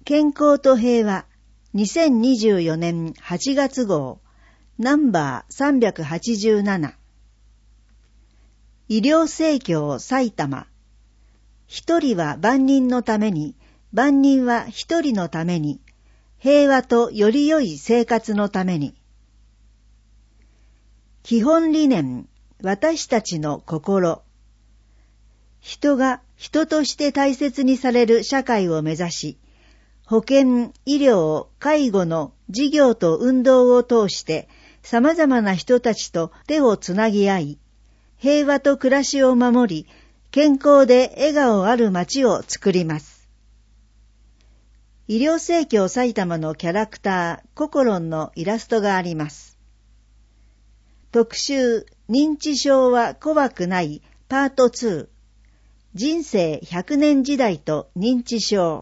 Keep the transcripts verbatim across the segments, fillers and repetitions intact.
健康と平和にせんにじゅうよねんはちがつ号ナンバーさんびゃくはちじゅうなな。医療盛況埼玉。一人は万人のために、万人は一人のために、平和とより良い生活のために。基本理念、私たちの心。人が人として大切にされる社会を目指し、保健、医療、介護の事業と運動を通して様々な人たちと手をつなぎ合い、平和と暮らしを守り、健康で笑顔ある街を作ります。医療盛況埼玉のキャラクター、ココロンのイラストがあります。特集、認知症は怖くないパートツー。人生ひゃくねん時代と認知症。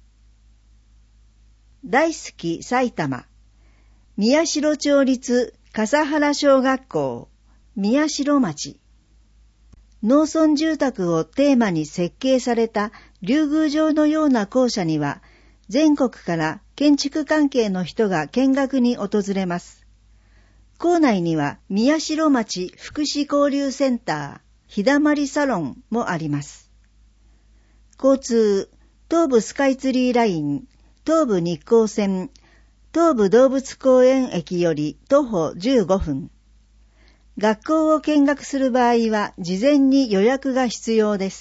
大好き埼玉。宮代町立笠原小学校、宮代町。農村住宅をテーマに設計された竜宮城のような校舎には、全国から建築関係の人が見学に訪れます。校内には宮代町福祉交流センター、日だまりサロンもあります。交通、東武スカイツリーライン、東武日光線、東武動物公園駅より徒歩じゅうごふん。学校を見学する場合は事前に予約が必要です。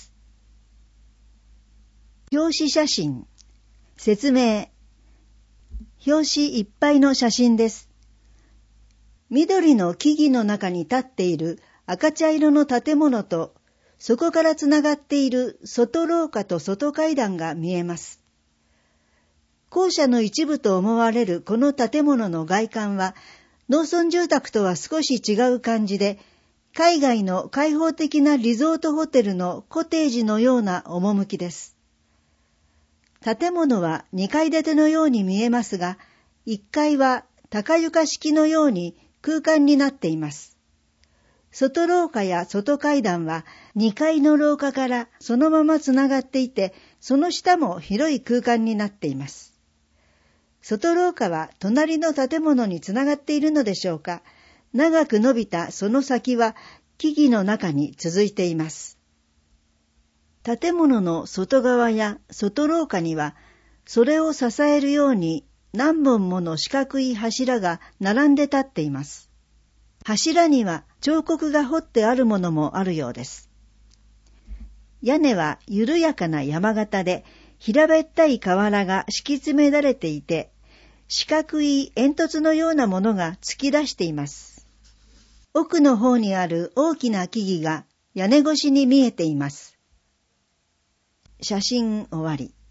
表紙写真。説明。表紙いっぱいの写真です。緑の木々の中に立っている赤茶色の建物と、そこからつながっている外廊下と外階段が見えます。校舎の一部と思われるこの建物の外観は、農村住宅とは少し違う感じで、海外の開放的なリゾートホテルのコテージのような趣です。建物はにかい建てのように見えますが、いっかいは高床式のように空間になっています。外廊下や外階段はにかいの廊下からそのままつながっていて、その下も広い空間になっています。外廊下は隣の建物につながっているのでしょうか。長く伸びたその先は木々の中に続いています。建物の外側や外廊下には、それを支えるように何本もの四角い柱が並んで立っています。柱には彫刻が彫ってあるものもあるようです。屋根は緩やかな山形で、平べったい瓦が敷き詰められていて、四角い煙突のようなものが突き出しています。奥の方にある大きな木々が屋根越しに見えています。写真終わり。